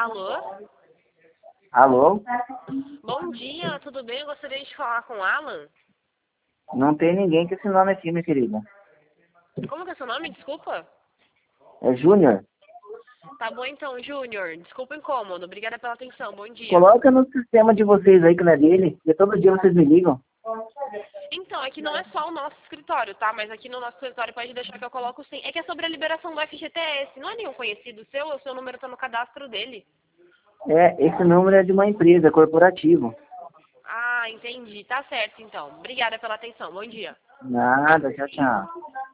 Alô? Alô? Bom dia, tudo bem? Eu gostaria de falar com o Alan. Não tem ninguém com esse nome aqui, minha querida. Como que é seu nome? Desculpa. É Júnior. Tá bom então, Júnior. Desculpa o incômodo. Obrigada pela atenção. Bom dia. Coloca no sistema de vocês aí, que não é dele, porque todo dia vocês me ligam. Então, aqui não é só o nosso escritório, tá? Mas aqui no nosso escritório pode deixar que eu coloco sim. É que é sobre a liberação do FGTS. Não é nenhum conhecido seu, o seu número tá no cadastro dele. Esse número é de uma empresa, corporativo. Ah, entendi. Tá certo então. Obrigada pela atenção. Bom dia. Nada, tchau, tchau.